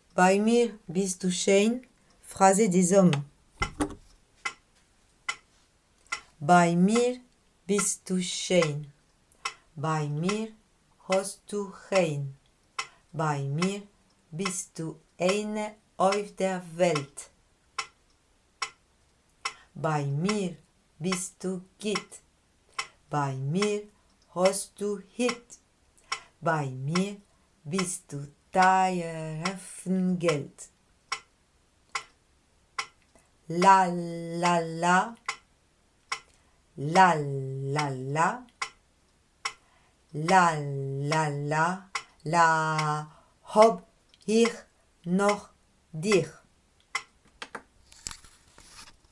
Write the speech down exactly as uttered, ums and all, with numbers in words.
Bei mir bist du schön, Phrase des hommes. Bei mir bist du schön. Bei mir hast du rein. Bei mir bist du eine auf der Welt. Bei mir bist du Git. Bei mir hast du Hit. Bei mir bist du teuer Geld. La la la. La la la. La la la. La hab ich noch dich.